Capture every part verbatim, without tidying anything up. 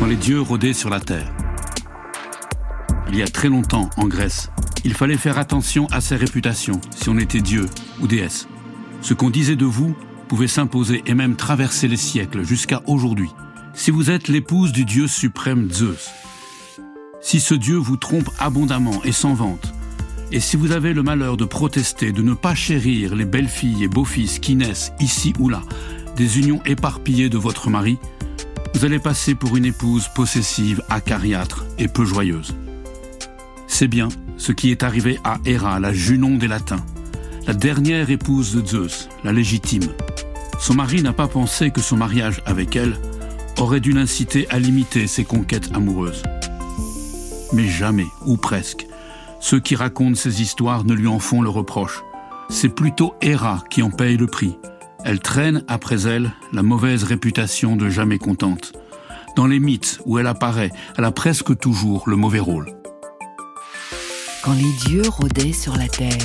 quand les dieux rôdaient sur la terre. Il y a très longtemps, en Grèce, il fallait faire attention à ses réputations, si on était dieu ou déesse. Ce qu'on disait de vous pouvait s'imposer et même traverser les siècles jusqu'à aujourd'hui. Si vous êtes l'épouse du dieu suprême Zeus, si ce dieu vous trompe abondamment et sans vente, et si vous avez le malheur de protester, de ne pas chérir les belles filles et beaux-fils qui naissent ici ou là, des unions éparpillées de votre mari, vous allez passer pour une épouse possessive, acariâtre et peu joyeuse. C'est bien ce qui est arrivé à Héra, la Junon des Latins, la dernière épouse de Zeus, la légitime. Son mari n'a pas pensé que son mariage avec elle aurait dû l'inciter à limiter ses conquêtes amoureuses. Mais jamais, ou presque, ceux qui racontent ces histoires ne lui en font le reproche. C'est plutôt Héra qui en paye le prix. Elle traîne après elle la mauvaise réputation de jamais contente. Dans les mythes où elle apparaît, elle a presque toujours le mauvais rôle. Quand les dieux rôdaient sur la terre.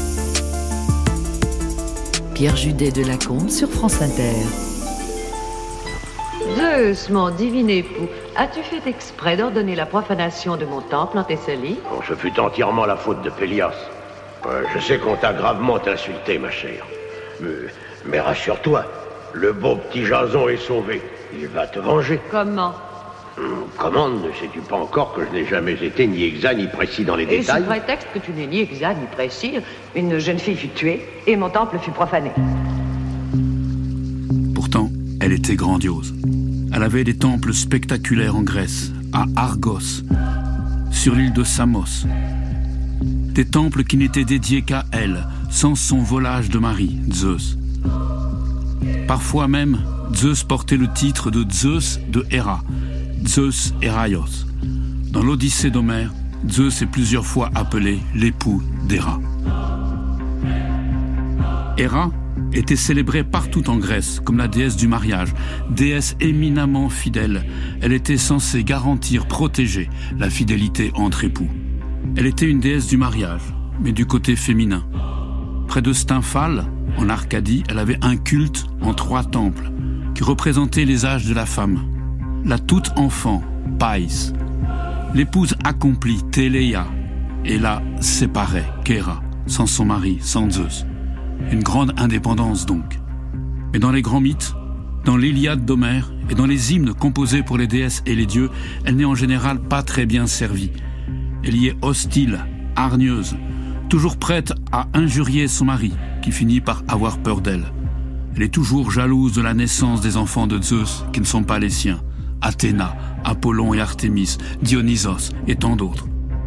Pierre Judet de Lacombe sur France Inter. Zeus, mon divin époux, as-tu fait exprès d'ordonner la profanation de mon temple en Thessalie? Bon, ce fut entièrement la faute de Pélias. Euh, je sais qu'on t'a gravement insulté, ma chère. Mais, mais rassure-toi, le beau petit Jason est sauvé. Il va te venger. Comment? Hum, comment ne sais-tu pas encore que je n'ai jamais été ni exact ni précis dans les et détails? Et sous prétexte que tu n'es ni exact ni précis, une jeune fille fut tuée et mon temple fut profané. Pourtant, elle était grandiose. Elle avait des temples spectaculaires en Grèce, à Argos, sur l'île de Samos. Des temples qui n'étaient dédiés qu'à elle, sans son volage de mari, Zeus. Parfois même, Zeus portait le titre de Zeus de Héra, Zeus Héraios. Dans l'Odyssée d'Homère, Zeus est plusieurs fois appelé l'époux d'Héra. Héra était célébrée partout en Grèce comme la déesse du mariage, déesse éminemment fidèle. Elle était censée garantir, protéger la fidélité entre époux. Elle était une déesse du mariage, mais du côté féminin. Près de Stymphale, en Arcadie, elle avait un culte en trois temples qui représentaient les âges de la femme. La toute enfant, Païs, l'épouse accomplie, Téléia, et la séparée, Kéra, sans son mari, sans Zeus. Une grande indépendance donc. Mais dans les grands mythes, dans l'Iliade d'Homère et dans les hymnes composés pour les déesses et les dieux, elle n'est en général pas très bien servie. Elle y est hostile, hargneuse, toujours prête à injurier son mari, qui finit par avoir peur d'elle. Elle est toujours jalouse de la naissance des enfants de Zeus qui ne sont pas les siens. Athéna, Apollon et Artémis, Dionysos et tant d'autres.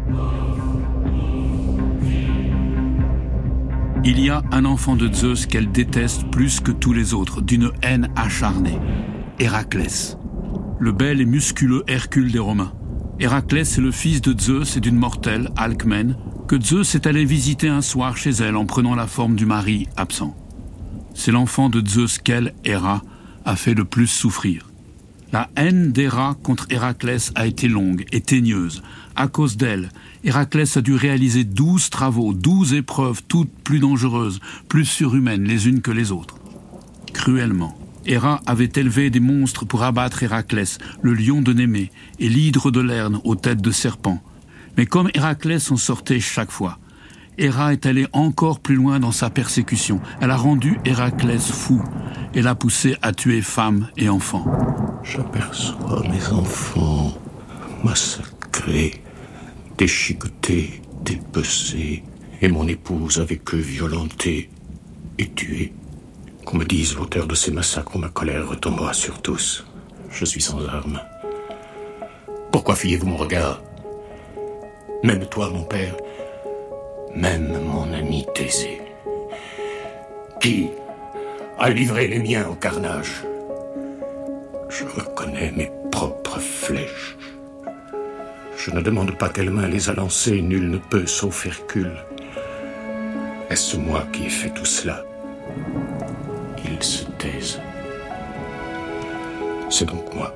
Il y a un enfant de Zeus qu'elle déteste plus que tous les autres, d'une haine acharnée. Héraclès, le bel et musculeux Hercule des Romains. Héraclès est le fils de Zeus et d'une mortelle, Alcmène, que Zeus est allé visiter un soir chez elle en prenant la forme du mari absent. C'est l'enfant de Zeus qu'elle, Héra, a fait le plus souffrir. La haine d'Héra contre Héraclès a été longue et teigneuse. À cause d'elle, Héraclès a dû réaliser douze travaux, douze épreuves, toutes plus dangereuses, plus surhumaines les unes que les autres. Cruellement, Héra avait élevé des monstres pour abattre Héraclès, le lion de Némée et l'hydre de Lerne aux têtes de serpent. Mais comme Héraclès en sortait chaque fois, Héra est allée encore plus loin dans sa persécution. Elle a rendu Héraclès fou et l'a poussé à tuer femmes et enfants. J'aperçois mes enfants massacrés, déchiquetés, dépecés, et mon épouse avec eux violentée et tuée. Qu'on me dise l'auteur de ces massacres ou ma colère retombera sur tous. Je suis sans armes. Pourquoi fuyez-vous mon regard? Même toi, mon père, même mon ami Thésée, qui a livré les miens au carnage. Je reconnais mes propres flèches. Je ne demande pas quelle main les a lancées, nul ne peut, sauf Hercule. Est-ce moi qui ai fait tout cela? Ils se taisent. C'est donc moi.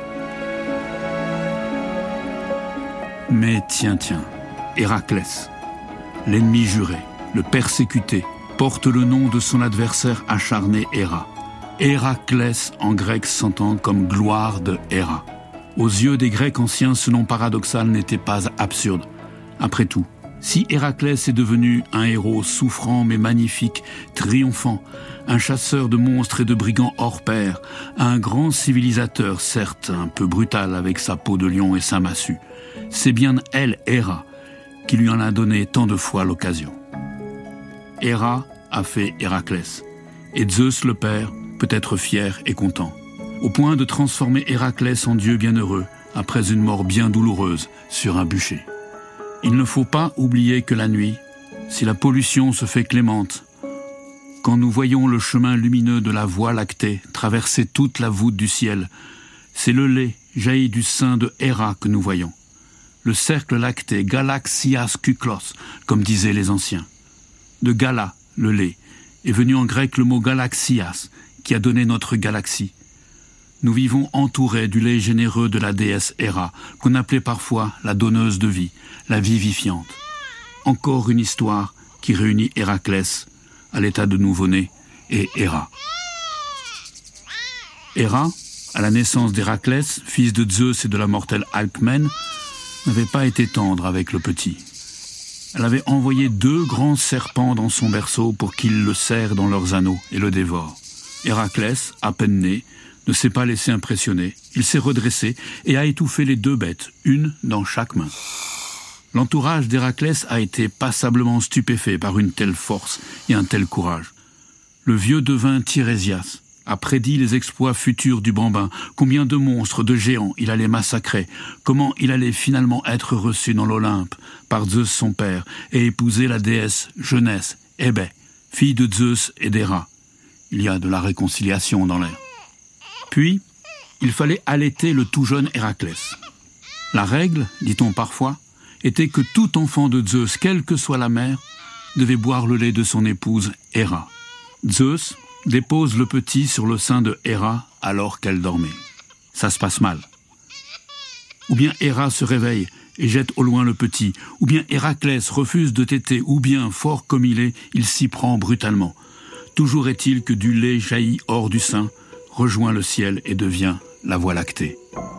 Mais tiens, tiens, Héraclès, l'ennemi juré, le persécuté, porte le nom de son adversaire acharné Héra. Héraclès en grec s'entend comme gloire de Héra. Aux yeux des Grecs anciens, ce nom paradoxal n'était pas absurde. Après tout, si Héraclès est devenu un héros souffrant mais magnifique, triomphant, un chasseur de monstres et de brigands hors pair, un grand civilisateur, certes un peu brutal avec sa peau de lion et sa massue, c'est bien elle, Héra, qui lui en a donné tant de fois l'occasion. Héra a fait Héraclès, et Zeus le père peut être fier et content, au point de transformer Héraclès en dieu bienheureux après une mort bien douloureuse sur un bûcher. Il ne faut pas oublier que la nuit, si la pollution se fait clémente, quand nous voyons le chemin lumineux de la Voie lactée traverser toute la voûte du ciel, c'est le lait jailli du sein de Héra que nous voyons. Le cercle lacté, Galaxias Kuklos, comme disaient les anciens. De Gala, le lait, est venu en grec le mot Galaxias, qui a donné notre galaxie. Nous vivons entourés du lait généreux de la déesse Héra, qu'on appelait parfois la donneuse de vie, la vivifiante. Encore une histoire qui réunit Héraclès, à l'état de nouveau-né, et Héra. Héra, à la naissance d'Héraclès, fils de Zeus et de la mortelle Alcmène, n'avait pas été tendre avec le petit. Elle avait envoyé deux grands serpents dans son berceau pour qu'ils le serrent dans leurs anneaux et le dévorent. Héraclès, à peine né, ne s'est pas laissé impressionner. Il s'est redressé et a étouffé les deux bêtes, une dans chaque main. L'entourage d'Héraclès a été passablement stupéfait par une telle force et un tel courage. Le vieux devin Tirésias a prédit les exploits futurs du bambin, combien de monstres, de géants il allait massacrer, comment il allait finalement être reçu dans l'Olympe par Zeus son père et épouser la déesse Jeunesse, Hébé, fille de Zeus et d'Héra. Il y a de la réconciliation dans l'air. Puis, il fallait allaiter le tout jeune Héraclès. La règle, dit-on parfois, était que tout enfant de Zeus, quelle que soit la mère, devait boire le lait de son épouse Héra. Zeus dépose le petit sur le sein de Héra alors qu'elle dormait. Ça se passe mal. Ou bien Héra se réveille et jette au loin le petit, ou bien Héraclès refuse de téter, ou bien, fort comme il est, il s'y prend brutalement. Toujours est-il que du lait jaillit hors du sein, rejoint le ciel et devient la Voie lactée.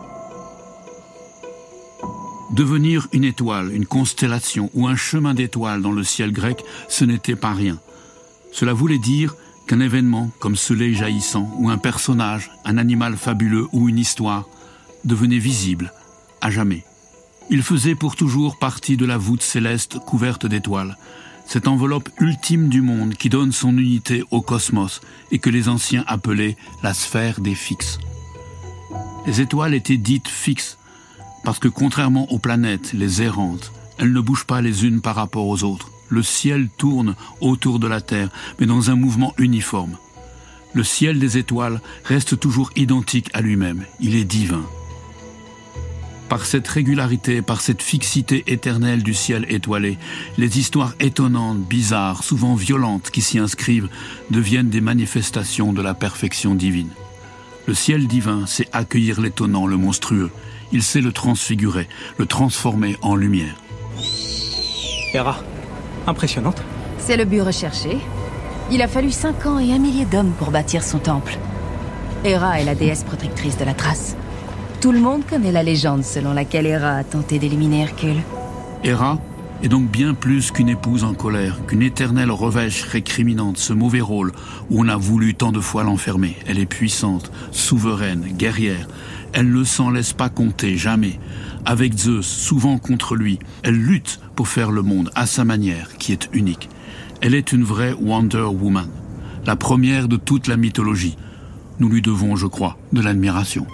Devenir une étoile, une constellation ou un chemin d'étoiles dans le ciel grec, ce n'était pas rien. Cela voulait dire qu'un événement comme ce lait jaillissant, ou un personnage, un animal fabuleux ou une histoire, devenait visible, à jamais. Il faisait pour toujours partie de la voûte céleste couverte d'étoiles, cette enveloppe ultime du monde qui donne son unité au cosmos et que les anciens appelaient la sphère des fixes. Les étoiles étaient dites fixes parce que contrairement aux planètes, les errantes, elles ne bougent pas les unes par rapport aux autres. Le ciel tourne autour de la Terre, mais dans un mouvement uniforme. Le ciel des étoiles reste toujours identique à lui-même. Il est divin. Par cette régularité, par cette fixité éternelle du ciel étoilé, les histoires étonnantes, bizarres, souvent violentes qui s'y inscrivent deviennent des manifestations de la perfection divine. Le ciel divin sait accueillir l'étonnant, le monstrueux. Il sait le transfigurer, le transformer en lumière. Héra, impressionnante. C'est le but recherché. Il a fallu cinq ans et un millier d'hommes pour bâtir son temple. Héra est la déesse protectrice de la trace. Tout le monde connaît la légende selon laquelle Héra a tenté d'éliminer Hercule. Héra est donc bien plus qu'une épouse en colère, qu'une éternelle revêche récriminante, ce mauvais rôle où on a voulu tant de fois l'enfermer. Elle est puissante, souveraine, guerrière. Elle ne s'en laisse pas compter, jamais. Avec Zeus, souvent contre lui, elle lutte pour faire le monde à sa manière, qui est unique. Elle est une vraie Wonder Woman, la première de toute la mythologie. Nous lui devons, je crois, de l'admiration.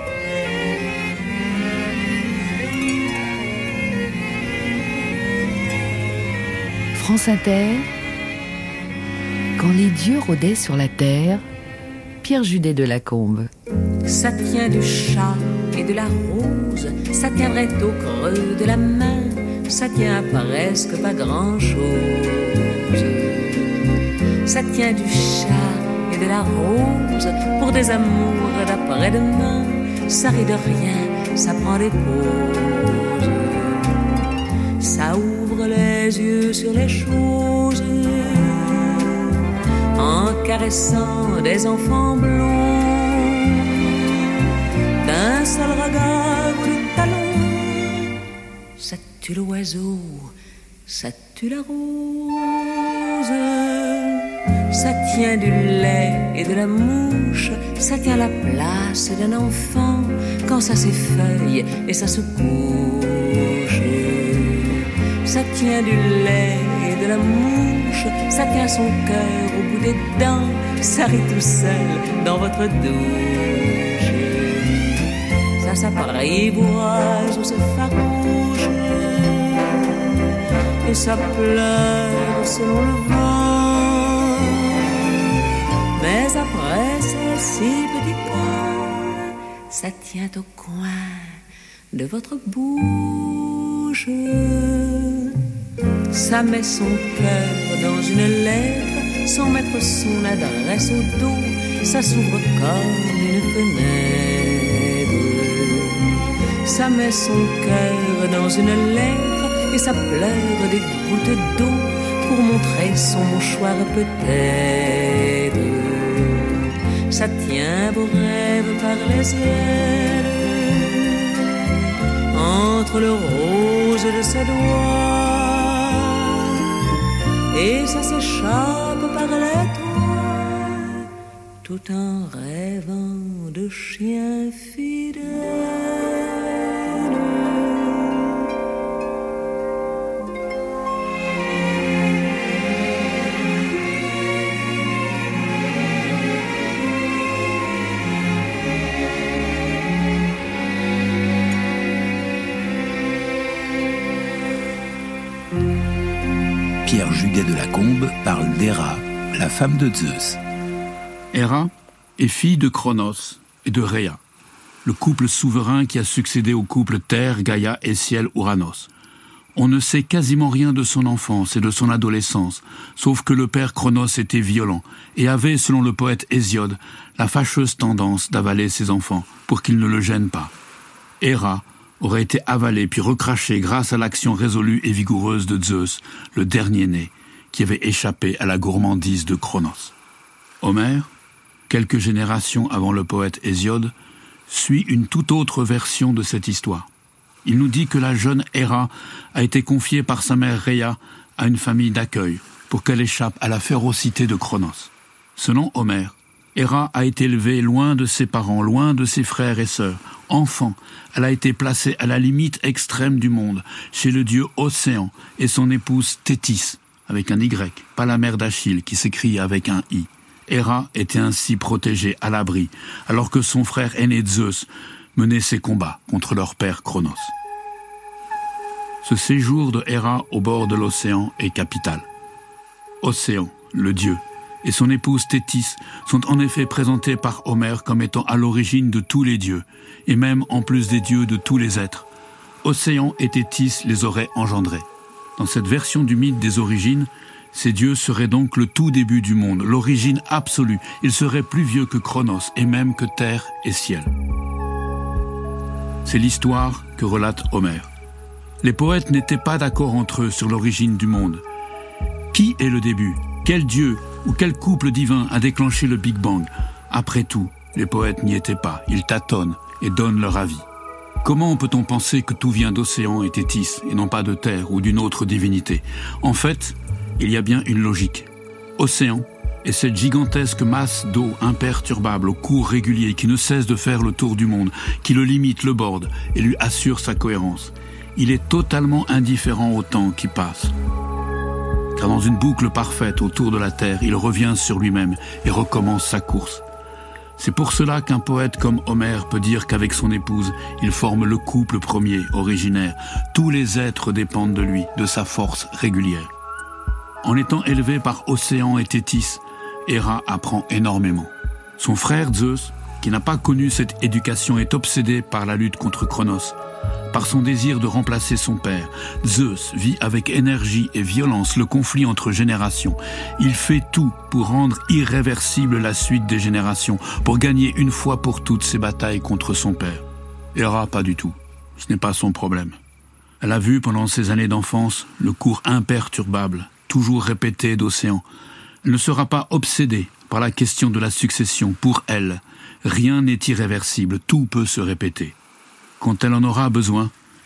France Inter, quand les dieux rôdaient sur la terre, Pierre Judet de Lacombe. Ça tient du chat et de la rose, ça tiendrait au creux de la main, ça tient presque pas grand-chose. Ça tient du chat et de la rose, pour des amours d'après-demain, ça rit de rien, ça prend des pauses. Ça ouvre les yeux sur les choses, en caressant des enfants blonds, d'un seul regard tue l'oiseau, ça tue la rose. Ça tient du lait et de la mouche, ça tient la place d'un enfant quand ça s'effeuille et ça se couche. Ça tient du lait et de la mouche, ça tient son cœur au bout des dents, ça rit tout seul dans votre douche. Ça s'apprivoise ou se farouche, et ça pleure selon le vent. Mais après ces six petits points, ça tient au coin de votre bouche. Ça met son cœur dans une lettre sans mettre son adresse au dos. Ça s'ouvre comme une fenêtre. Ça met son cœur dans une lettre et ça pleure des gouttes d'eau pour montrer son mouchoir peut-être. Ça tient vos rêves par les ailes entre le rose de ses doigts, et ça s'échappe par les toits tout en rêvant de chiens fidèles. Pierre Juguet de Lacombe parle d'Héra, la femme de Zeus. Héra est fille de Cronos et de Rhéa, le couple souverain qui a succédé au couple Terre, Gaïa et Ciel, Ouranos. On ne sait quasiment rien de son enfance et de son adolescence, sauf que le père Cronos était violent et avait, selon le poète Hésiode, la fâcheuse tendance d'avaler ses enfants pour qu'ils ne le gênent pas. Héra aurait été avalée puis recrachée grâce à l'action résolue et vigoureuse de Zeus, le dernier-né, qui avait échappé à la gourmandise de Cronos. Homère, quelques générations avant le poète Hésiode, suit une toute autre version de cette histoire. Il nous dit que la jeune Héra a été confiée par sa mère Rhéa à une famille d'accueil pour qu'elle échappe à la férocité de Cronos. Selon Homère, Héra a été élevée loin de ses parents, loin de ses frères et sœurs. Enfant, elle a été placée à la limite extrême du monde, chez le dieu Océan et son épouse Thétis, avec un Y, pas la mère d'Achille qui s'écrit avec un I. Héra était ainsi protégée à l'abri, alors que son frère aîné Zeus menait ses combats contre leur père Cronos. Ce séjour de Héra au bord de l'océan est capital. Océan, le dieu, et son épouse Thétis sont en effet présentés par Homère comme étant à l'origine de tous les dieux, et même en plus des dieux de tous les êtres. Océan et Thétis les auraient engendrés. Dans cette version du mythe des origines, ces dieux seraient donc le tout début du monde, l'origine absolue. Ils seraient plus vieux que Cronos, et même que terre et ciel. C'est l'histoire que relate Homère. Les poètes n'étaient pas d'accord entre eux sur l'origine du monde. Qui est le début ? Quel dieu ou quel couple divin a déclenché le Big Bang ? Après tout, les poètes n'y étaient pas, ils tâtonnent et donnent leur avis. Comment peut-on penser que tout vient d'Océan et Thétis, et non pas de Terre ou d'une autre divinité ? En fait, il y a bien une logique. Océan est cette gigantesque masse d'eau imperturbable au cours régulier qui ne cesse de faire le tour du monde, qui le limite, le borde et lui assure sa cohérence. Il est totalement indifférent au temps qui passe. Car dans une boucle parfaite autour de la Terre, il revient sur lui-même et recommence sa course. C'est pour cela qu'un poète comme Homère peut dire qu'avec son épouse, il forme le couple premier, originaire. Tous les êtres dépendent de lui, de sa force régulière. En étant élevé par Océan et Thétis, Héra apprend énormément. Son frère Zeus, qui n'a pas connu cette éducation, est obsédé par la lutte contre Cronos, par son désir de remplacer son père. Zeus vit avec énergie et violence le conflit entre générations. Il fait tout pour rendre irréversible la suite des générations, pour gagner une fois pour toutes ses batailles contre son père. Héra, pas du tout. Ce n'est pas son problème. Elle a vu pendant ses années d'enfance le cours imperturbable, toujours répété d'Océan. Elle ne sera pas obsédée par la question de la succession. Pour elle, rien n'est irréversible, tout peut se répéter. Quand elle en aura besoin,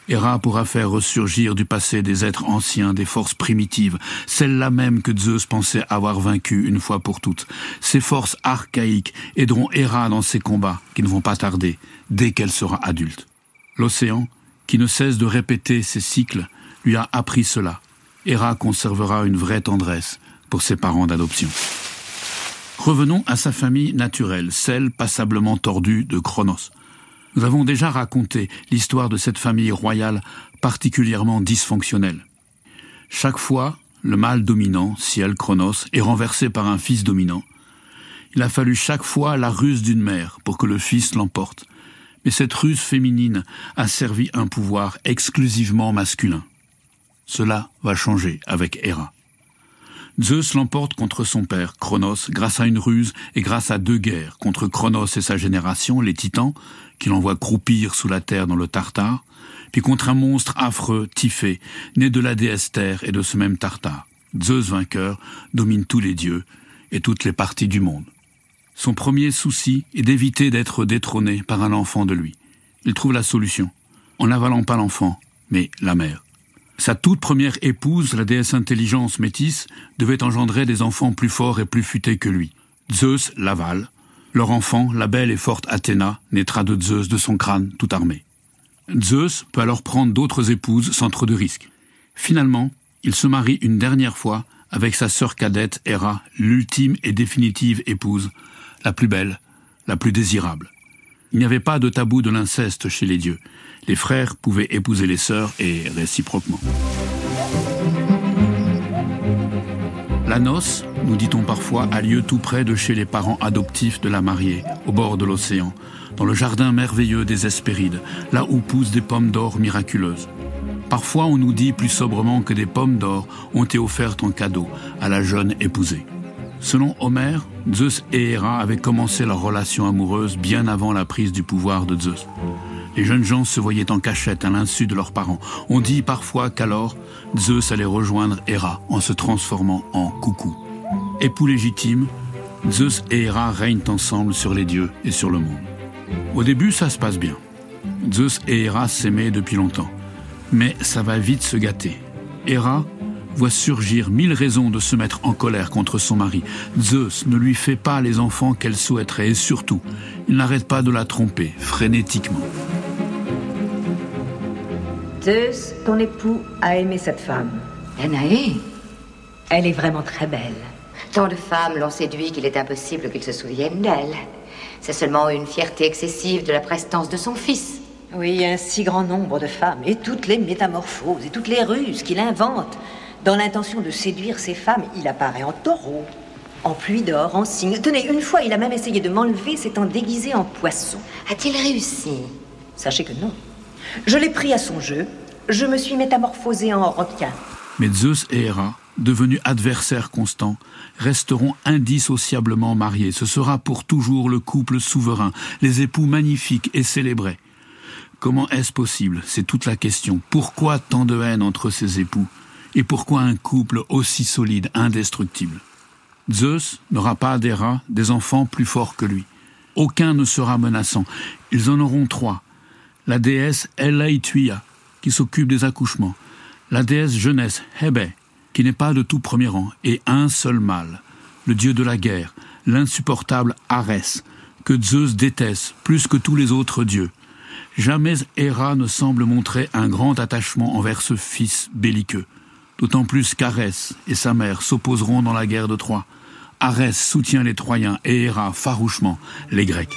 Héra pourra faire ressurgir du passé des êtres anciens, des forces primitives, celles-là même que Zeus pensait avoir vaincues une fois pour toutes. Ces forces archaïques aideront Héra dans ses combats, qui ne vont pas tarder, dès qu'elle sera adulte. L'océan, qui ne cesse de répéter ses cycles, lui a appris cela. Héra conservera une vraie tendresse pour ses parents d'adoption. Revenons à sa famille naturelle, celle passablement tordue de Cronos. Nous avons déjà raconté l'histoire de cette famille royale particulièrement dysfonctionnelle. Chaque fois, le mâle dominant, Ciel Cronos, est renversé par un fils dominant. Il a fallu chaque fois la ruse d'une mère pour que le fils l'emporte. Mais cette ruse féminine a servi un pouvoir exclusivement masculin. Cela va changer avec Héra. Zeus l'emporte contre son père, Cronos, grâce à une ruse et grâce à deux guerres, contre Cronos et sa génération, les Titans, qu'il envoie croupir sous la terre dans le Tartare, puis contre un monstre affreux, Typhée, né de la déesse Terre et de ce même Tartare. Zeus vainqueur domine tous les dieux et toutes les parties du monde. Son premier souci est d'éviter d'être détrôné par un enfant de lui. Il trouve la solution, en n'avalant pas l'enfant, mais la mère. Sa toute première épouse, la déesse intelligence Métis, devait engendrer des enfants plus forts et plus futés que lui. Zeus l'avale. Leur enfant, la belle et forte Athéna, naîtra de Zeus de son crâne tout armé. Zeus peut alors prendre d'autres épouses sans trop de risques. Finalement, il se marie une dernière fois avec sa sœur cadette Héra, l'ultime et définitive épouse, la plus belle, la plus désirable. Il n'y avait pas de tabou de l'inceste chez les dieux. Les frères pouvaient épouser les sœurs et réciproquement. La noce, nous dit-on parfois, a lieu tout près de chez les parents adoptifs de la mariée, au bord de l'océan, dans le jardin merveilleux des Hespérides, là où poussent des pommes d'or miraculeuses. Parfois, on nous dit plus sobrement que des pommes d'or ont été offertes en cadeau à la jeune épousée. Selon Homère, Zeus et Héra avaient commencé leur relation amoureuse bien avant la prise du pouvoir de Zeus. Les jeunes gens se voyaient en cachette à l'insu de leurs parents. On dit parfois qu'alors, Zeus allait rejoindre Héra en se transformant en coucou. Époux légitime, Zeus et Héra règnent ensemble sur les dieux et sur le monde. Au début, ça se passe bien. Zeus et Héra s'aimaient depuis longtemps. Mais ça va vite se gâter. Héra voit surgir mille raisons de se mettre en colère contre son mari. Zeus ne lui fait pas les enfants qu'elle souhaiterait et surtout, il n'arrête pas de la tromper, frénétiquement. Zeus, ton époux, a aimé cette femme. Danaé. Elle est vraiment très belle. Tant de femmes l'ont séduit qu'il est impossible qu'il se souvienne d'elle. C'est seulement une fierté excessive de la prestance de son fils. Oui, un si grand nombre de femmes, et toutes les métamorphoses, et toutes les ruses qu'il invente. Dans l'intention de séduire ces femmes, il apparaît en taureau, en pluie d'or, en cygne. Tenez, une fois, il a même essayé de m'enlever, s'étant déguisé en poisson. A-t-il réussi? Sachez que non. Je l'ai pris à son jeu. Je me suis métamorphosée en requin. Mais Zeus et Héra, devenus adversaires constants, resteront indissociablement mariés. Ce sera pour toujours le couple souverain, les époux magnifiques et célébrés. Comment est-ce possible? C'est toute la question. Pourquoi tant de haine entre ces époux? Et pourquoi un couple aussi solide, indestructible? Zeus n'aura pas d'Héra des enfants plus forts que lui. Aucun ne sera menaçant. Ils en auront trois. La déesse Elaïtuia, qui s'occupe des accouchements. La déesse jeunesse Hébé, qui n'est pas de tout premier rang. Et un seul mâle, le dieu de la guerre, l'insupportable Arès, que Zeus déteste plus que tous les autres dieux. Jamais Héra ne semble montrer un grand attachement envers ce fils belliqueux. D'autant plus qu'Arès et sa mère s'opposeront dans la guerre de Troie. Arès soutient les Troyens et Héra farouchement les Grecs.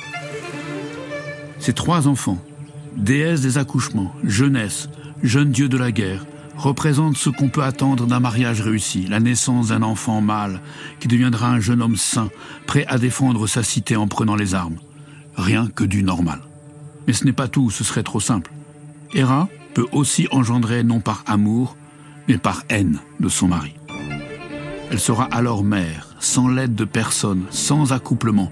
Ces trois enfants, déesse des accouchements, jeunesse, jeune dieu de la guerre, représentent ce qu'on peut attendre d'un mariage réussi, la naissance d'un enfant mâle qui deviendra un jeune homme saint, prêt à défendre sa cité en prenant les armes. Rien que du normal. Mais ce n'est pas tout, ce serait trop simple. Héra peut aussi engendrer non par amour, mais par haine de son mari. Elle sera alors mère, sans l'aide de personne, sans accouplement,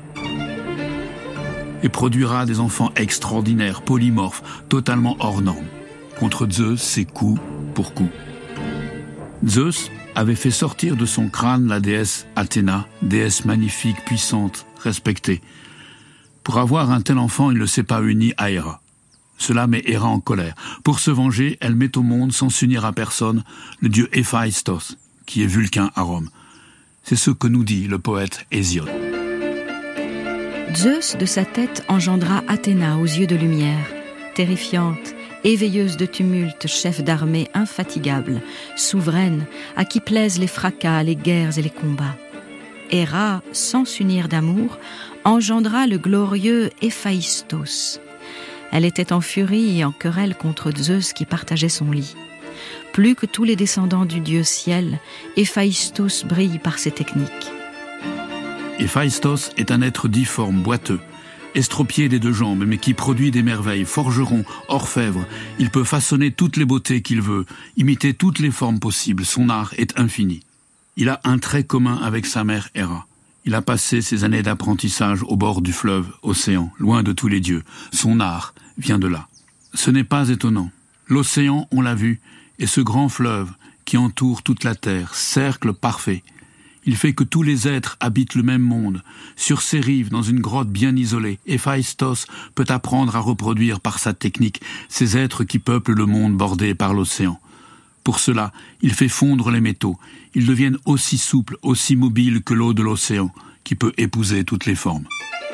et produira des enfants extraordinaires, polymorphes, totalement hors normes. Contre Zeus, c'est coup pour coup. Zeus avait fait sortir de son crâne la déesse Athéna, déesse magnifique, puissante, respectée. Pour avoir un tel enfant, il ne s'est pas uni à Héra. Cela met Héra en colère. Pour se venger, elle met au monde, sans s'unir à personne, le dieu Héphaïstos, qui est Vulcain à Rome. C'est ce que nous dit le poète Hésiode. Zeus, de sa tête, engendra Athéna aux yeux de lumière, terrifiante, éveilleuse de tumulte, chef d'armée infatigable, souveraine, à qui plaisent les fracas, les guerres et les combats. Héra, sans s'unir d'amour, engendra le glorieux Héphaïstos. Elle était en furie et en querelle contre Zeus qui partageait son lit. Plus que tous les descendants du dieu ciel, Héphaïstos brille par ses techniques. Héphaïstos est un être difforme, boiteux, estropié des deux jambes, mais qui produit des merveilles. Forgeron, orfèvre, il peut façonner toutes les beautés qu'il veut, imiter toutes les formes possibles. Son art est infini. Il a un trait commun avec sa mère Héra. Il a passé ses années d'apprentissage au bord du fleuve, océan, loin de tous les dieux. Son art vient de là. Ce n'est pas étonnant. L'océan, on l'a vu, est ce grand fleuve qui entoure toute la terre, cercle parfait. Il fait que tous les êtres habitent le même monde. Sur ses rives, dans une grotte bien isolée, Héphaïstos peut apprendre à reproduire par sa technique ces êtres qui peuplent le monde bordé par l'océan. Pour cela, il fait fondre les métaux. Ils deviennent aussi souples, aussi mobiles que l'eau de l'océan, qui peut épouser toutes les formes.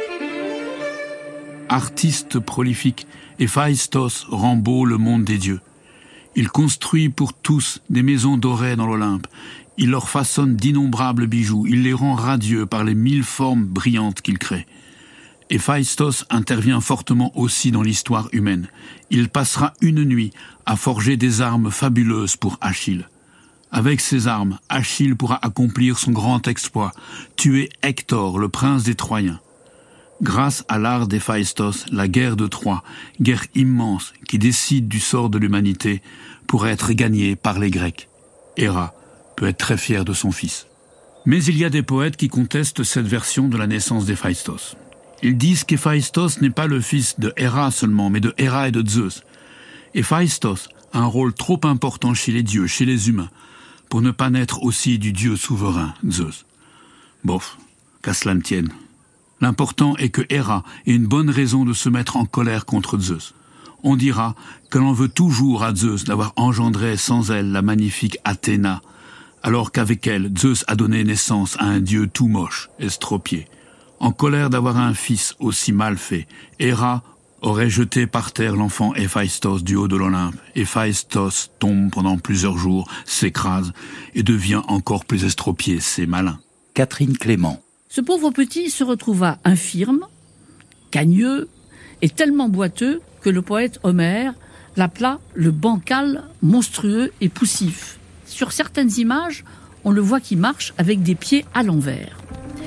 Artiste prolifique, Héphaïstos rend beau le monde des dieux. Il construit pour tous des maisons dorées dans l'Olympe. Il leur façonne d'innombrables bijoux. Il les rend radieux par les mille formes brillantes qu'il crée. Héphaïstos intervient fortement aussi dans l'histoire humaine. Il passera une nuit à forger des armes fabuleuses pour Achille. Avec ces armes, Achille pourra accomplir son grand exploit, tuer Hector, le prince des Troyens. Grâce à l'art d'Héphaïstos, la guerre de Troie, guerre immense qui décide du sort de l'humanité, pourrait être gagnée par les Grecs. Héra peut être très fière de son fils. Mais il y a des poètes qui contestent cette version de la naissance d'Héphaïstos. Ils disent qu'Héphaïstos n'est pas le fils de Héra seulement, mais de Héra et de Zeus. Héphaïstos a un rôle trop important chez les dieux, chez les humains, pour ne pas naître aussi du dieu souverain, Zeus. Bof, qu'à cela ne tienne. L'important est que Héra ait une bonne raison de se mettre en colère contre Zeus. On dira que l'on veut toujours à Zeus d'avoir engendré sans elle la magnifique Athéna, alors qu'avec elle, Zeus a donné naissance à un dieu tout moche, estropié. En colère d'avoir un fils aussi mal fait, Héra aurait jeté par terre l'enfant Héphaïstos du haut de l'Olympe. Héphaïstos tombe pendant plusieurs jours, s'écrase et devient encore plus estropié, c'est malin. Catherine Clément. Ce pauvre petit se retrouva infirme, cagneux et tellement boiteux que le poète Homère l'appela le bancal, monstrueux et poussif. Sur certaines images, on le voit qui marche avec des pieds à l'envers.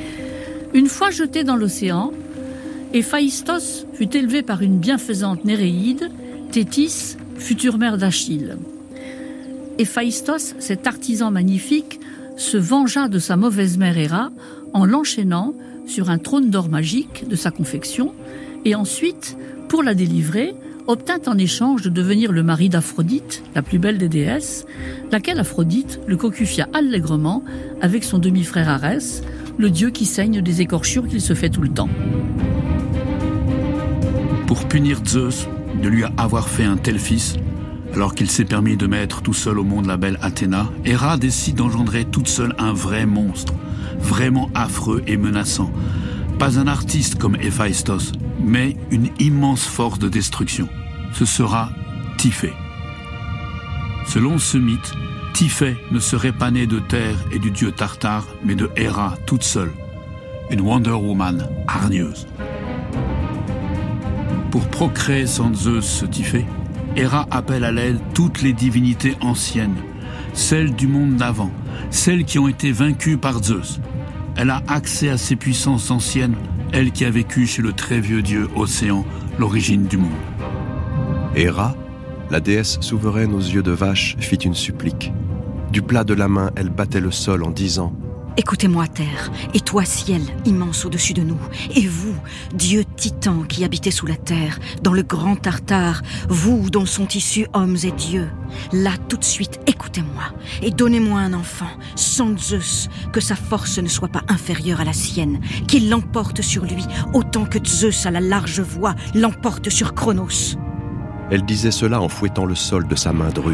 Une fois jeté dans l'océan, Héphaïstos fut élevé par une bienfaisante Néréide, Thétis, future mère d'Achille. Héphaïstos, cet artisan magnifique, se vengea de sa mauvaise mère Héra en l'enchaînant sur un trône d'or magique de sa confection et ensuite, pour la délivrer, obtint en échange de devenir le mari d'Aphrodite, la plus belle des déesses, laquelle Aphrodite le cocufia allègrement avec son demi-frère Arès, le dieu qui saigne des écorchures qu'il se fait tout le temps. Pour punir Zeus de lui avoir fait un tel fils, alors qu'il s'est permis de mettre tout seul au monde la belle Athéna, Héra décide d'engendrer toute seule un vrai monstre, vraiment affreux et menaçant. Pas un artiste comme Héphaïstos, mais une immense force de destruction. Ce sera Typhée. Selon ce mythe, Typhée ne serait pas née de terre et du dieu Tartare, mais de Héra toute seule, une Wonder Woman hargneuse. Pour procréer sans Zeus ce Typhée, Héra appelle à l'aide toutes les divinités anciennes, celles du monde d'avant, celles qui ont été vaincues par Zeus. Elle a accès à ces puissances anciennes, elle qui a vécu chez le très vieux dieu Océan, l'origine du monde. Héra, la déesse souveraine aux yeux de vache, fit une supplique. Du plat de la main, elle battait le sol en disant « Écoutez-moi, terre, et toi, ciel, immense au-dessus de nous, et vous, dieu titan qui habitez sous la terre, dans le grand Tartare, vous dont sont issus hommes et dieux, là, tout de suite, écoutez-moi, et donnez-moi un enfant, sans Zeus, que sa force ne soit pas inférieure à la sienne, qu'il l'emporte sur lui, autant que Zeus à la large voie l'emporte sur Chronos. » Elle disait cela en fouettant le sol de sa main drue.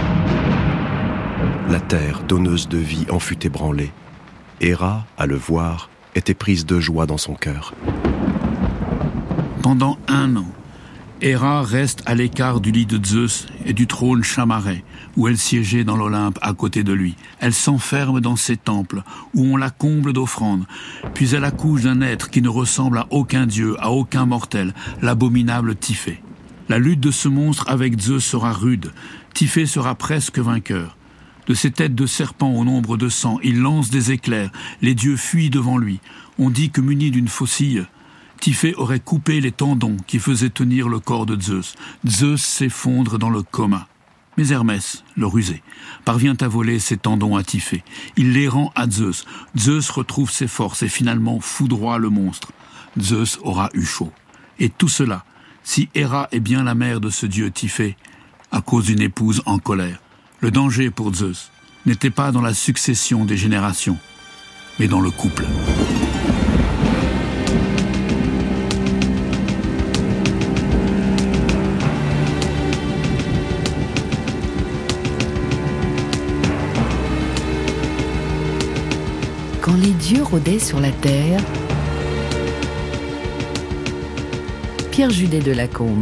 La terre, donneuse de vie, en fut ébranlée. Héra, à le voir, était prise de joie dans son cœur. Pendant un an, Héra reste à l'écart du lit de Zeus et du trône chamarré, où elle siégeait dans l'Olympe à côté de lui. Elle s'enferme dans ses temples, où on la comble d'offrandes. Puis elle accouche d'un être qui ne ressemble à aucun dieu, à aucun mortel, l'abominable Typhée. La lutte de ce monstre avec Zeus sera rude. Typhée sera presque vainqueur. De ses têtes de serpent au nombre de cent, il lance des éclairs. Les dieux fuient devant lui. On dit que muni d'une faucille, Typhée aurait coupé les tendons qui faisaient tenir le corps de Zeus. Zeus s'effondre dans le coma. Mais Hermès, le rusé, parvient à voler ses tendons à Typhée. Il les rend à Zeus. Zeus retrouve ses forces et finalement foudroie le monstre. Zeus aura eu chaud. Et tout cela, si Héra est bien la mère de ce dieu Typhée, à cause d'une épouse en colère. Le danger pour Zeus n'était pas dans la succession des générations, mais dans le couple. Quand les dieux rôdaient sur la terre, Pierre Judet de la Combe.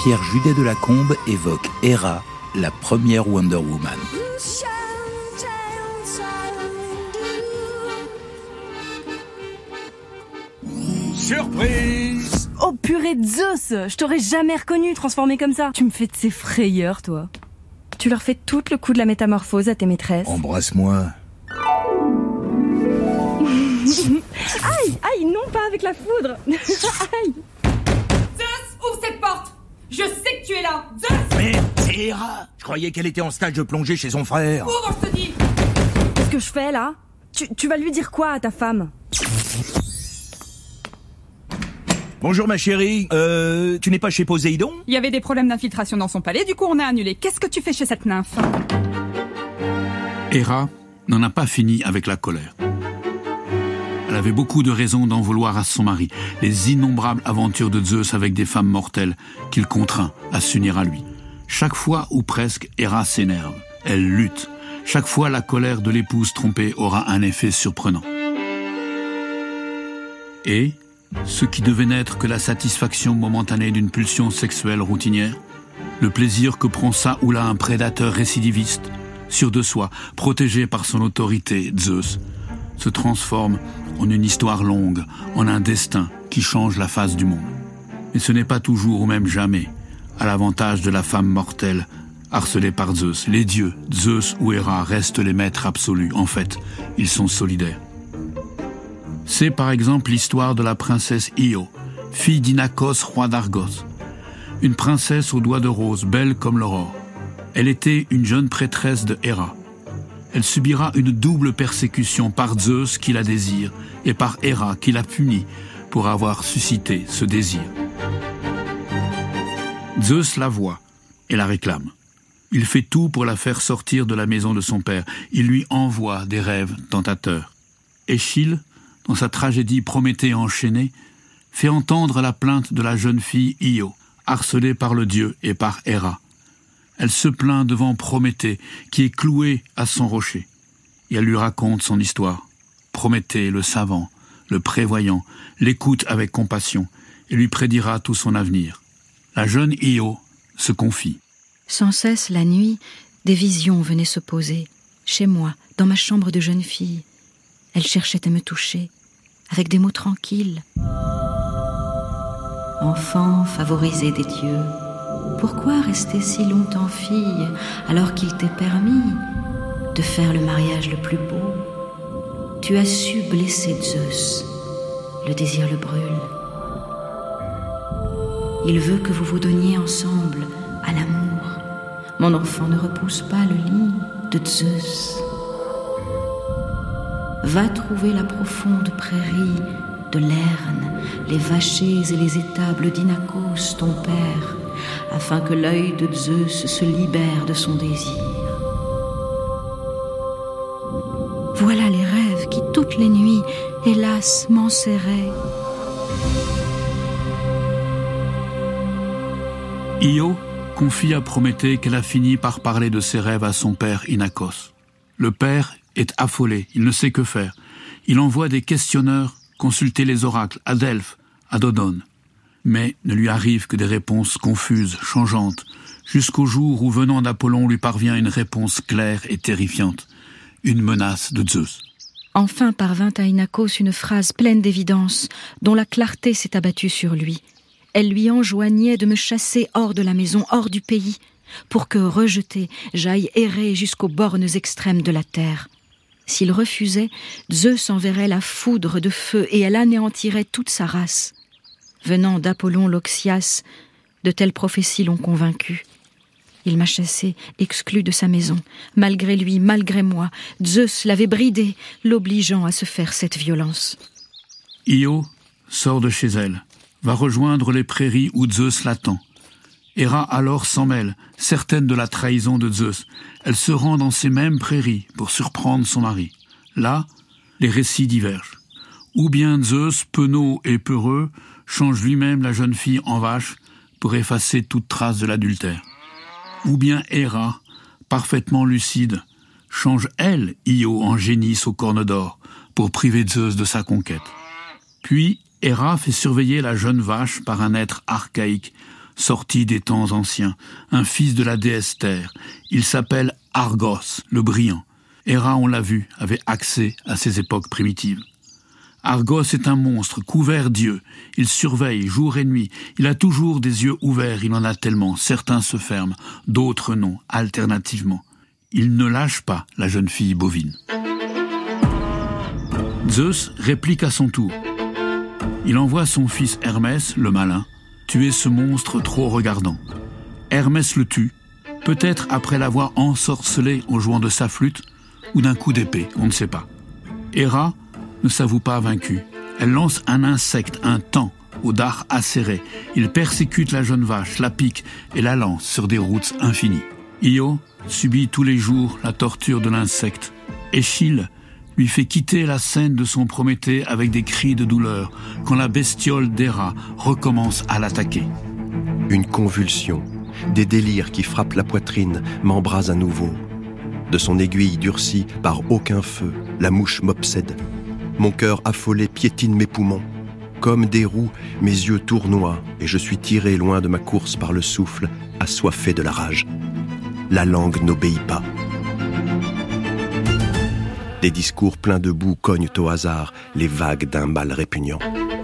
Pierre Judet de Lacombe évoque Hera, la première Wonder Woman. Surprise! Oh purée de Zeus! Je t'aurais jamais reconnu transformé comme ça. Tu me fais de ces frayeurs, toi. Tu leur fais tout le coup de la métamorphose à tes maîtresses. Embrasse-moi. Aïe! Aïe! Non, pas avec la foudre! Aïe! Zeus, ouvre cette porte! Je sais que tu es là! Zeus! Mais c'est Hera! Je croyais qu'elle était en stage de plongée chez son frère. Ouvre, je te dis! Qu'est-ce que je fais, là? Tu, tu vas lui dire quoi à ta femme? Bonjour ma chérie, euh, tu n'es pas chez Poséidon? Il y avait des problèmes d'infiltration dans son palais, du coup on a annulé. Qu'est-ce que tu fais chez cette nymphe? Hera n'en a pas fini avec la colère. Elle avait beaucoup de raisons d'en vouloir à son mari, les innombrables aventures de Zeus avec des femmes mortelles qu'il contraint à s'unir à lui. Chaque fois ou presque, Hera s'énerve, elle lutte. Chaque fois, la colère de l'épouse trompée aura un effet surprenant. Et ce qui devait n'être que la satisfaction momentanée d'une pulsion sexuelle routinière, le plaisir que prend ça ou là un prédateur récidiviste, sûr de soi, protégé par son autorité, Zeus, se transforme en une histoire longue, en un destin qui change la face du monde. Mais ce n'est pas toujours ou même jamais à l'avantage de la femme mortelle harcelée par Zeus. Les dieux, Zeus ou Hera, restent les maîtres absolus. En fait, ils sont solidaires. C'est par exemple l'histoire de la princesse Io, fille d'Inachos, roi d'Argos. Une princesse aux doigts de rose, belle comme l'aurore. Elle était une jeune prêtresse de Héra. Elle subira une double persécution par Zeus qui la désire et par Héra qui la punit pour avoir suscité ce désir. Zeus la voit et la réclame. Il fait tout pour la faire sortir de la maison de son père. Il lui envoie des rêves tentateurs. Échille, dans sa tragédie Prométhée enchaîné, fait entendre la plainte de la jeune fille Io, harcelée par le dieu et par Héra. Elle se plaint devant Prométhée, qui est cloué à son rocher. Et elle lui raconte son histoire. Prométhée, le savant, le prévoyant, l'écoute avec compassion et lui prédira tout son avenir. La jeune Io se confie. Sans cesse, la nuit, des visions venaient se poser. Chez moi, dans ma chambre de jeune fille. Elle cherchait à me toucher, avec des mots tranquilles. Enfant favorisé des dieux, pourquoi rester si longtemps fille, alors qu'il t'est permis de faire le mariage le plus beau? Tu as su blesser Zeus, le désir le brûle. Il veut que vous vous donniez ensemble à l'amour. Mon enfant ne repousse pas le lit de Zeus. Va trouver la profonde prairie de Lerne, les vachers et les étables d'Inachos, ton père, afin que l'œil de Zeus se libère de son désir. Voilà les rêves qui, toutes les nuits, hélas, m'enserraient. Io confie à Prométhée qu'elle a fini par parler de ses rêves à son père Inachos. Le père est affolé, il ne sait que faire. Il envoie des questionneurs consulter les oracles à Delphes, à Dodone. Mais ne lui arrive que des réponses confuses, changeantes, jusqu'au jour où, venant d'Apollon, lui parvient une réponse claire et terrifiante, une menace de Zeus. Enfin parvint à Inachos une phrase pleine d'évidence, dont la clarté s'est abattue sur lui. Elle lui enjoignait de me chasser hors de la maison, hors du pays, pour que, rejeté, j'aille errer jusqu'aux bornes extrêmes de la terre. S'il refusait, Zeus enverrait la foudre de feu et elle anéantirait toute sa race. Venant d'Apollon l'Oxias, de telles prophéties l'ont convaincu. Il m'a chassé, exclu de sa maison. Malgré lui, malgré moi, Zeus l'avait bridé, l'obligeant à se faire cette violence. Io sort de chez elle, va rejoindre les prairies où Zeus l'attend. Héra alors s'en mêle, certaine de la trahison de Zeus. Elle se rend dans ces mêmes prairies pour surprendre son mari. Là, les récits divergent. Ou bien Zeus, penaud et peureux, change lui-même la jeune fille en vache pour effacer toute trace de l'adultère. Ou bien Héra, parfaitement lucide, change elle Io en génisse aux cornes d'or pour priver Zeus de sa conquête. Puis Héra fait surveiller la jeune vache par un être archaïque, sorti des temps anciens, un fils de la déesse Terre. Il s'appelle Argos, le brillant. Héra, on l'a vu, avait accès à ces époques primitives. Argos est un monstre, couvert Dieu. Il surveille jour et nuit. Il a toujours des yeux ouverts, il en a tellement. Certains se ferment, d'autres non, alternativement. Il ne lâche pas la jeune fille bovine. Zeus réplique à son tour. Il envoie son fils Hermès, le malin, tuer ce monstre trop regardant. Hermès le tue, peut-être après l'avoir ensorcelé en jouant de sa flûte, ou d'un coup d'épée, on ne sait pas. Héra ne s'avoue pas vaincue. Elle lance un insecte, un taon, au dard acéré. Il persécute la jeune vache, la pique et la lance sur des routes infinies. Io subit tous les jours la torture de l'insecte. Échille lui fait quitter la scène de son Prométhée avec des cris de douleur quand la bestiole d'Héra recommence à l'attaquer. Une convulsion, des délires qui frappent la poitrine m'embrasent à nouveau. De son aiguille durcie par aucun feu, la mouche m'obsède. Mon cœur affolé piétine mes poumons. Comme des roues, mes yeux tournoient et je suis tiré loin de ma course par le souffle, assoiffé de la rage. La langue n'obéit pas. Des discours pleins de boue cognent au hasard les vagues d'un mal répugnant.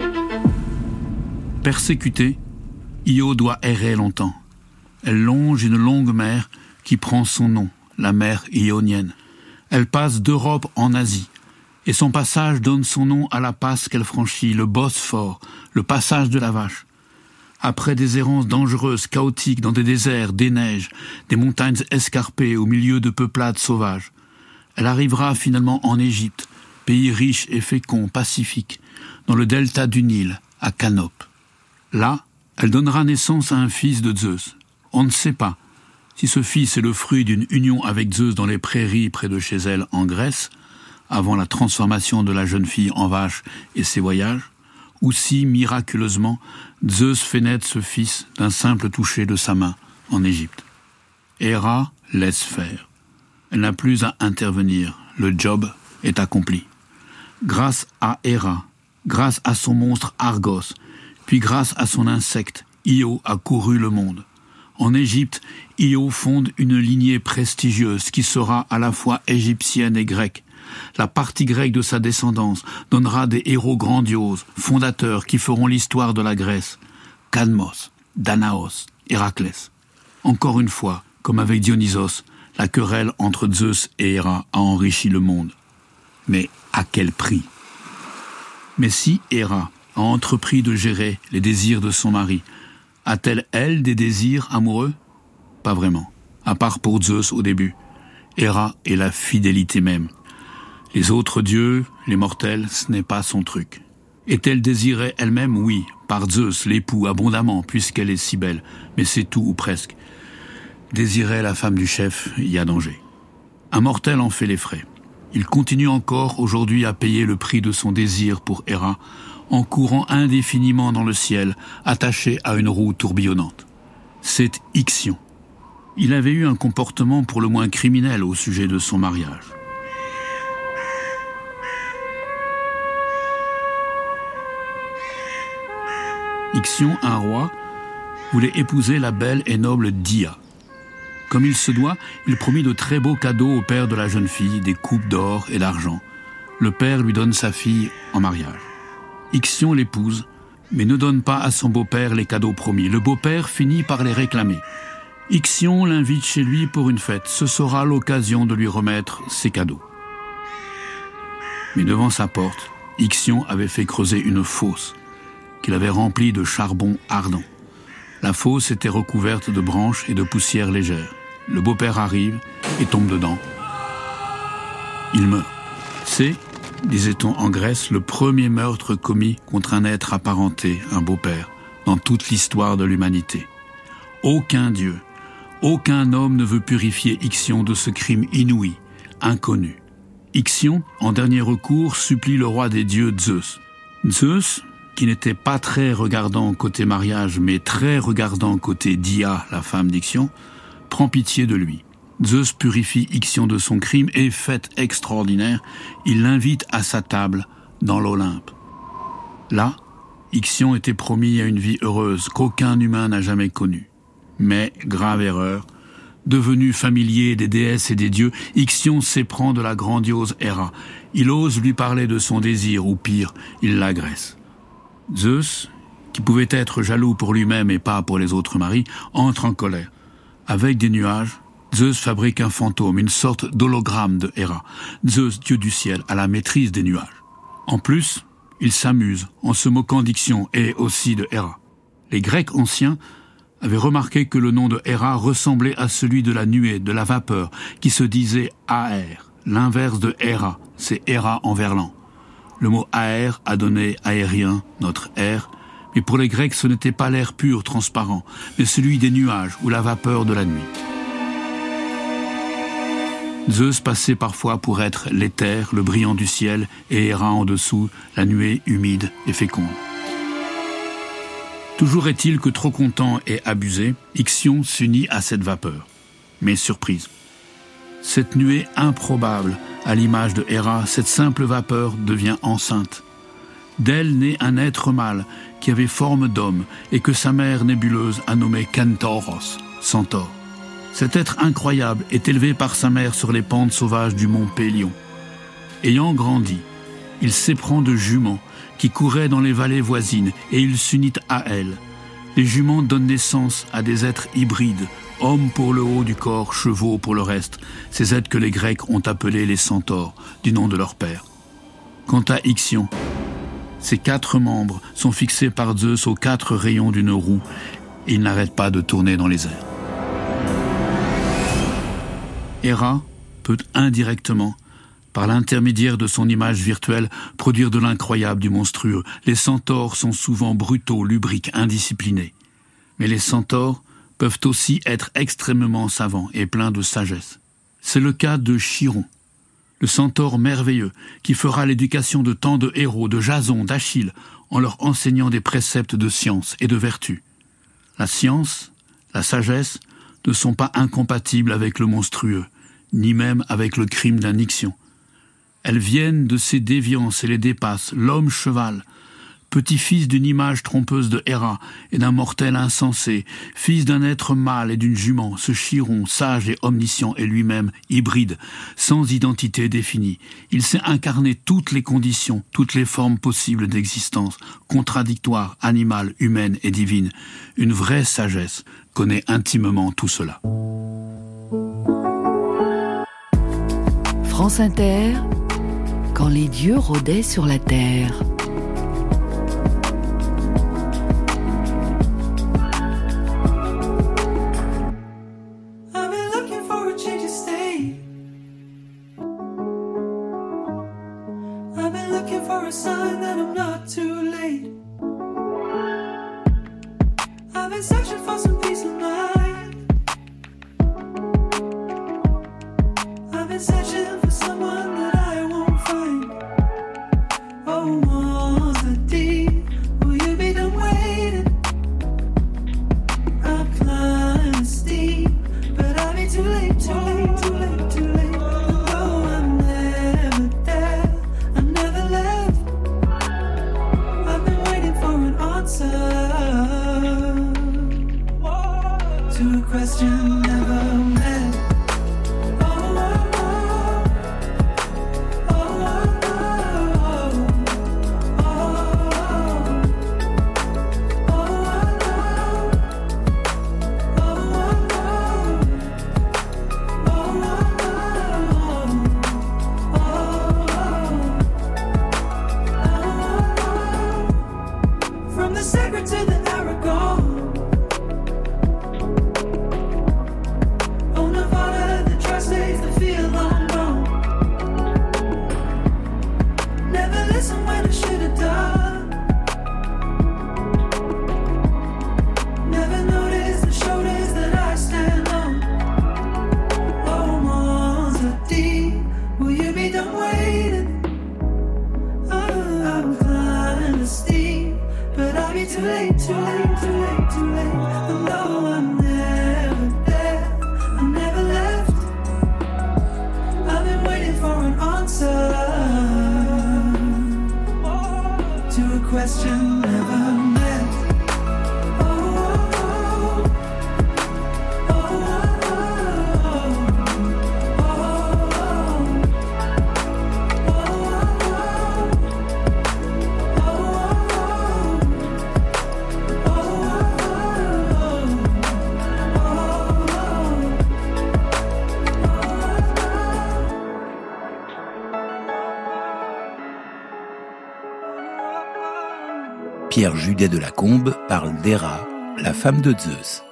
Persécutée, Io doit errer longtemps. Elle longe une longue mer qui prend son nom, la mer Ionienne. Elle passe d'Europe en Asie, et son passage donne son nom à la passe qu'elle franchit, le Bosphore, le passage de la vache. Après des errances dangereuses, chaotiques, dans des déserts, des neiges, des montagnes escarpées au milieu de peuplades sauvages, elle arrivera finalement en Égypte, pays riche et fécond, pacifique, dans le delta du Nil, à Canope. Là, elle donnera naissance à un fils de Zeus. On ne sait pas si ce fils est le fruit d'une union avec Zeus dans les prairies près de chez elle en Grèce, avant la transformation de la jeune fille en vache et ses voyages, ou si, miraculeusement, Zeus fait naître ce fils d'un simple toucher de sa main en Égypte. Héra laisse faire. Elle n'a plus à intervenir. Le job est accompli. Grâce à Héra, grâce à son monstre Argos, puis grâce à son insecte, Io a couru le monde. En Égypte, Io fonde une lignée prestigieuse qui sera à la fois égyptienne et grecque. La partie grecque de sa descendance donnera des héros grandioses, fondateurs qui feront l'histoire de la Grèce. Cadmos, Danaos, Héraclès. Encore une fois, comme avec Dionysos, la querelle entre Zeus et Héra a enrichi le monde. Mais à quel prix ? Mais si Héra a entrepris de gérer les désirs de son mari, a-t-elle, elle, des désirs amoureux ? Pas vraiment, à part pour Zeus au début. Héra est la fidélité même. Les autres dieux, les mortels, ce n'est pas son truc. Est-elle désirée elle-même ? Oui, par Zeus, l'époux, abondamment, puisqu'elle est si belle. Mais c'est tout ou presque. Désirer la femme du chef, il y a danger. Un mortel en fait les frais. Il continue encore aujourd'hui à payer le prix de son désir pour Héra, en courant indéfiniment dans le ciel, attaché à une roue tourbillonnante. C'est Ixion. Il avait eu un comportement pour le moins criminel au sujet de son mariage. Ixion, un roi, voulait épouser la belle et noble Dia. Comme il se doit, il promit de très beaux cadeaux au père de la jeune fille, des coupes d'or et d'argent. Le père lui donne sa fille en mariage. Ixion l'épouse, mais ne donne pas à son beau-père les cadeaux promis. Le beau-père finit par les réclamer. Ixion l'invite chez lui pour une fête. Ce sera l'occasion de lui remettre ses cadeaux. Mais devant sa porte, Ixion avait fait creuser une fosse qu'il avait remplie de charbon ardent. La fosse était recouverte de branches et de poussière légère. Le beau-père arrive et tombe dedans. Il meurt. C'est, disait-on en Grèce, le premier meurtre commis contre un être apparenté, un beau-père, dans toute l'histoire de l'humanité. Aucun dieu, aucun homme ne veut purifier Ixion de ce crime inouï, inconnu. Ixion, en dernier recours, supplie le roi des dieux Zeus. Zeus, qui n'était pas très regardant côté mariage, mais très regardant côté Dia, la femme d'Ixion, prend pitié de lui. Zeus purifie Ixion de son crime et, fait extraordinaire, il l'invite à sa table dans l'Olympe. Là, Ixion était promis à une vie heureuse qu'aucun humain n'a jamais connue. Mais, grave erreur, devenu familier des déesses et des dieux, Ixion s'éprend de la grandiose Héra. Il ose lui parler de son désir, ou pire, il l'agresse. Zeus, qui pouvait être jaloux pour lui-même et pas pour les autres maris, entre en colère. Avec des nuages, Zeus fabrique un fantôme, une sorte d'hologramme de Héra. Zeus, dieu du ciel, a la maîtrise des nuages. En plus, il s'amuse en se moquant d'Ixion et aussi de Héra. Les Grecs anciens avaient remarqué que le nom de Héra ressemblait à celui de la nuée, de la vapeur, qui se disait aër. L'inverse de Héra, c'est Héra en verlan. Le mot aër a donné aérien, notre air, mais pour les Grecs ce n'était pas l'air pur, transparent, mais celui des nuages ou la vapeur de la nuit. Zeus passait parfois pour être l'éther, le brillant du ciel, et Héra en dessous, la nuée humide et féconde. Toujours est-il que trop content et abusé, Ixion s'unit à cette vapeur. Mais surprise. Cette nuée improbable, à l'image de Héra, cette simple vapeur devient enceinte. D'elle naît un être mâle qui avait forme d'homme et que sa mère nébuleuse a nommé Kentauros, centaure. Cet être incroyable est élevé par sa mère sur les pentes sauvages du mont Pélion. Ayant grandi, il s'éprend de juments qui couraient dans les vallées voisines et il s'unit à elles. Les juments donnent naissance à des êtres hybrides, hommes pour le haut du corps, chevaux pour le reste, ces êtres que les Grecs ont appelés les centaures, du nom de leur père. Quant à Ixion, ses quatre membres sont fixés par Zeus aux quatre rayons d'une roue et il n'arrête pas de tourner dans les airs. Héra peut indirectement, par l'intermédiaire de son image virtuelle, produire de l'incroyable, du monstrueux. Les centaures sont souvent brutaux, lubriques, indisciplinés. Mais les centaures peuvent aussi être extrêmement savants et pleins de sagesse. C'est le cas de Chiron, le centaure merveilleux, qui fera l'éducation de tant de héros, de Jason, d'Achille, en leur enseignant des préceptes de science et de vertu. La science, la sagesse, ne sont pas incompatibles avec le monstrueux, ni même avec le crime d'un Ixion. Elles viennent de ces déviances et les dépassent. L'homme cheval, petit-fils d'une image trompeuse de Héra et d'un mortel insensé, fils d'un être mâle et d'une jument, ce Chiron, sage et omniscient, est lui-même hybride, sans identité définie. Il sait incarner toutes les conditions, toutes les formes possibles d'existence, contradictoires, animales, humaines et divines. Une vraie sagesse connaît intimement tout cela. France Inter, quand les dieux rôdaient sur la terre. To a question never met. Pierre Judet de la Combe parle d'Héra, la femme de Zeus.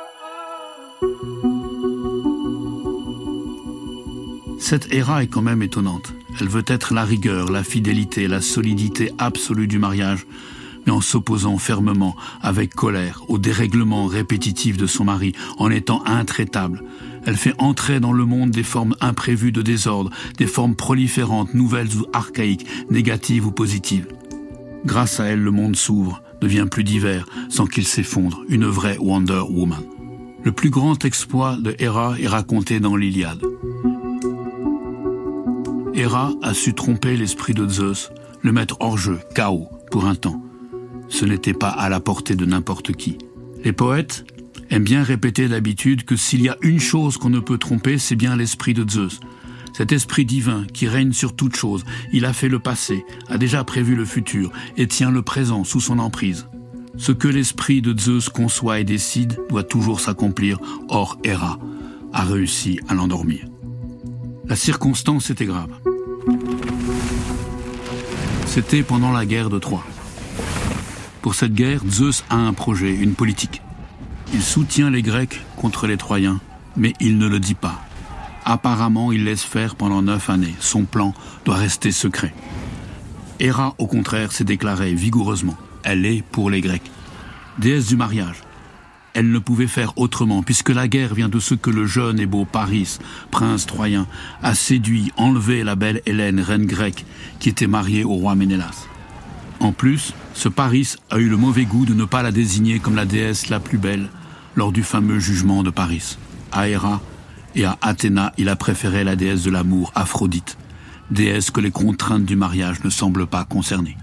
Cette Héra est quand même étonnante. Elle veut être la rigueur, la fidélité, la solidité absolue du mariage, mais en s'opposant fermement, avec colère, au dérèglement répétitif de son mari, en étant intraitable. Elle fait entrer dans le monde des formes imprévues de désordre, des formes proliférantes, nouvelles ou archaïques, négatives ou positives. Grâce à elle, le monde s'ouvre, devient plus divers, sans qu'il s'effondre, une vraie Wonder Woman. Le plus grand exploit de Héra est raconté dans l'Iliade. Héra a su tromper l'esprit de Zeus, le mettre hors jeu, K O, pour un temps. Ce n'était pas à la portée de n'importe qui. Les poètes aiment bien répéter d'habitude que s'il y a une chose qu'on ne peut tromper, c'est bien l'esprit de Zeus. Cet esprit divin qui règne sur toute chose, il a fait le passé, a déjà prévu le futur et tient le présent sous son emprise. Ce que l'esprit de Zeus conçoit et décide doit toujours s'accomplir, or Héra a réussi à l'endormir. La circonstance était grave. C'était pendant la guerre de Troie. Pour cette guerre, Zeus a un projet, une politique. Il soutient les Grecs contre les Troyens, mais il ne le dit pas. Apparemment, il laisse faire pendant neuf années. Son plan doit rester secret. Héra, au contraire, s'est déclarée vigoureusement. Elle est pour les Grecs. Déesse du mariage. Elle ne pouvait faire autrement, puisque la guerre vient de ce que le jeune et beau Paris, prince troyen, a séduit, enlevé la belle Hélène, reine grecque, qui était mariée au roi Ménélas. En plus, ce Paris a eu le mauvais goût de ne pas la désigner comme la déesse la plus belle lors du fameux jugement de Paris. À Héra et à Athéna, il a préféré la déesse de l'amour, Aphrodite, déesse que les contraintes du mariage ne semblent pas concerner.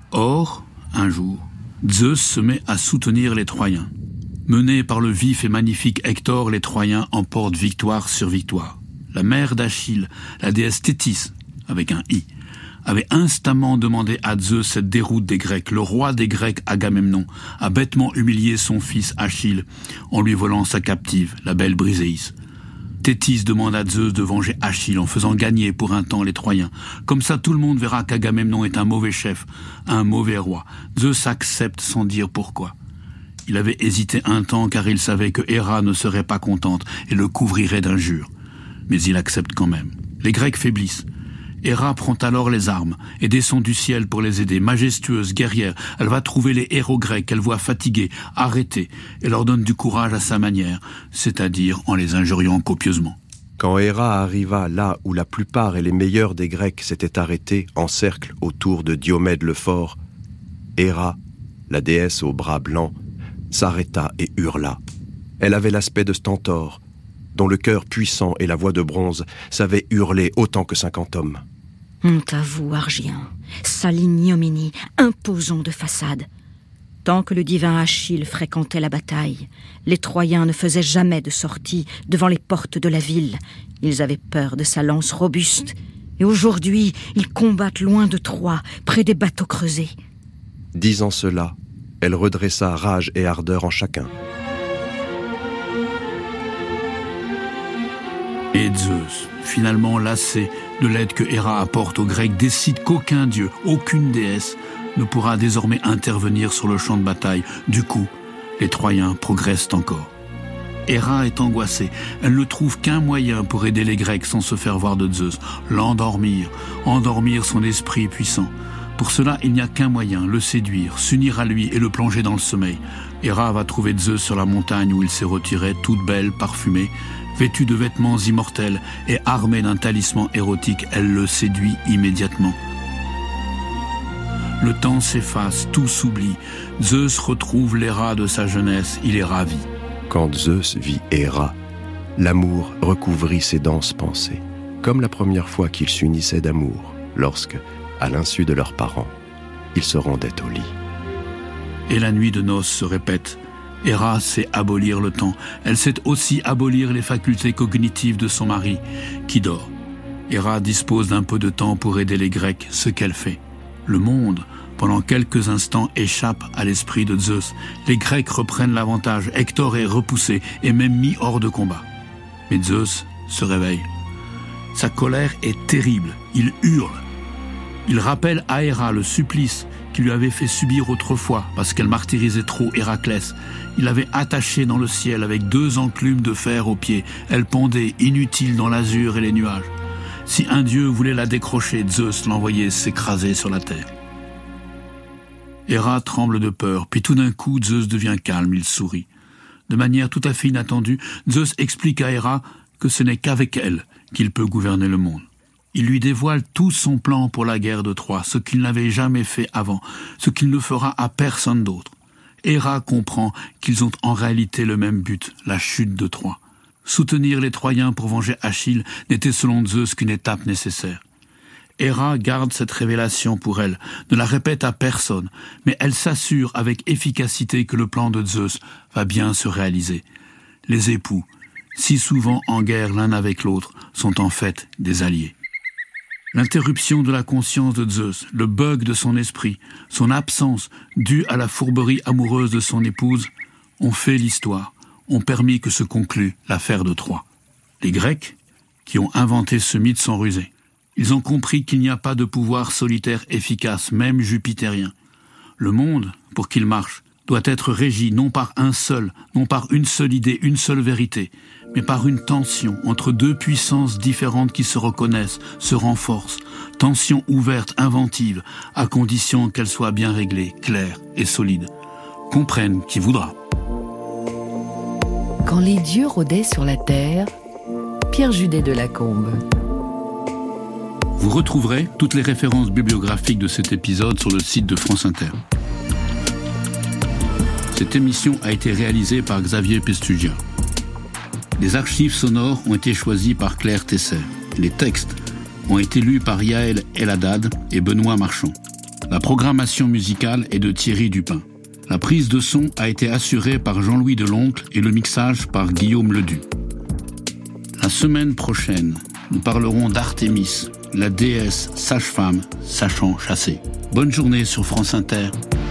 Or, un jour, Zeus se met à soutenir les Troyens. Menés par le vif et magnifique Hector, les Troyens emportent victoire sur victoire. La mère d'Achille, la déesse Thétis, avec un i, avait instamment demandé à Zeus cette déroute des Grecs. Le roi des Grecs, Agamemnon, a bêtement humilié son fils Achille en lui volant sa captive, la belle Briséis. Thétis demande à Zeus de venger Achille en faisant gagner pour un temps les Troyens. Comme ça, tout le monde verra qu'Agamemnon est un mauvais chef, un mauvais roi. Zeus accepte sans dire pourquoi. Il avait hésité un temps car il savait que Héra ne serait pas contente et le couvrirait d'injures. Mais il accepte quand même. Les Grecs faiblissent. Héra prend alors les armes et descend du ciel pour les aider. Majestueuse, guerrière, elle va trouver les héros grecs qu'elle voit fatigués, arrêtés, et leur donne du courage à sa manière, c'est-à-dire en les injuriant copieusement. Quand Héra arriva là où la plupart et les meilleurs des Grecs s'étaient arrêtés en cercle autour de Diomède le Fort, Héra, la déesse aux bras blancs, s'arrêta et hurla. Elle avait l'aspect de Stentor, dont le cœur puissant et la voix de bronze savaient hurler autant que cinquante hommes. Honte à vous, Argien, sale ignominie, imposant de façade. Tant que le divin Achille fréquentait la bataille, les Troyens ne faisaient jamais de sortie devant les portes de la ville. Ils avaient peur de sa lance robuste, et aujourd'hui, ils combattent loin de Troie, près des bateaux creusés. Disant cela, elle redressa rage et ardeur en chacun. Et Zeus, finalement lassé de l'aide que Héra apporte aux Grecs, décide qu'aucun dieu, aucune déesse ne pourra désormais intervenir sur le champ de bataille. Du coup, les Troyens progressent encore. Héra est angoissée. Elle ne trouve qu'un moyen pour aider les Grecs sans se faire voir de Zeus, l'endormir, endormir son esprit puissant. Pour cela, il n'y a qu'un moyen, le séduire, s'unir à lui et le plonger dans le sommeil. Héra va trouver Zeus sur la montagne où il s'est retiré, toute belle, parfumée, vêtue de vêtements immortels et armée d'un talisman érotique. Elle le séduit immédiatement. Le temps s'efface, tout s'oublie. Zeus retrouve l'Héra de sa jeunesse, il est ravi. Quand Zeus vit Héra, l'amour recouvrit ses denses pensées, comme la première fois qu'ils s'unissaient d'amour, lorsque, à l'insu de leurs parents, il se rendait au lit. Et la nuit de noces se répète. Héra sait abolir le temps. Elle sait aussi abolir les facultés cognitives de son mari, qui dort. Héra dispose d'un peu de temps pour aider les Grecs, ce qu'elle fait. Le monde, pendant quelques instants, échappe à l'esprit de Zeus. Les Grecs reprennent l'avantage. Hector est repoussé et même mis hors de combat. Mais Zeus se réveille. Sa colère est terrible. Il hurle. Il rappelle à Héra le supplice qu'il lui avait fait subir autrefois parce qu'elle martyrisait trop Héraclès. Il l'avait attachée dans le ciel avec deux enclumes de fer aux pieds. Elle pendait, inutile dans l'azur et les nuages. Si un dieu voulait la décrocher, Zeus l'envoyait s'écraser sur la terre. Héra tremble de peur, puis tout d'un coup, Zeus devient calme, il sourit. De manière tout à fait inattendue, Zeus explique à Héra que ce n'est qu'avec elle qu'il peut gouverner le monde. Il lui dévoile tout son plan pour la guerre de Troie, ce qu'il n'avait jamais fait avant, ce qu'il ne fera à personne d'autre. Héra comprend qu'ils ont en réalité le même but, la chute de Troie. Soutenir les Troyens pour venger Achille n'était selon Zeus qu'une étape nécessaire. Héra garde cette révélation pour elle, ne la répète à personne, mais elle s'assure avec efficacité que le plan de Zeus va bien se réaliser. Les époux, si souvent en guerre l'un avec l'autre, sont en fait des alliés. L'interruption de la conscience de Zeus, le bug de son esprit, son absence due à la fourberie amoureuse de son épouse, ont fait l'histoire, ont permis que se conclue l'affaire de Troie. Les Grecs, qui ont inventé ce mythe, sont rusés. Ils ont compris qu'il n'y a pas de pouvoir solitaire efficace, même jupitérien. Le monde, pour qu'il marche, doit être régi non par un seul, non par une seule idée, une seule vérité, mais par une tension entre deux puissances différentes qui se reconnaissent, se renforcent, tension ouverte, inventive, à condition qu'elle soit bien réglée, claire et solide. Comprenne qui voudra. Quand les dieux rôdaient sur la terre, Pierre Judet de Lacombe. Vous retrouverez toutes les références bibliographiques de cet épisode sur le site de France Inter. Cette émission a été réalisée par Xavier Pestugia. Les archives sonores ont été choisies par Claire Tesser. Les textes ont été lus par Yael Eladad et Benoît Marchand. La programmation musicale est de Thierry Dupin. La prise de son a été assurée par Jean-Louis Deloncle et le mixage par Guillaume Ledu. La semaine prochaine, nous parlerons d'Artémis, la déesse sage-femme sachant chasser. Bonne journée sur France Inter.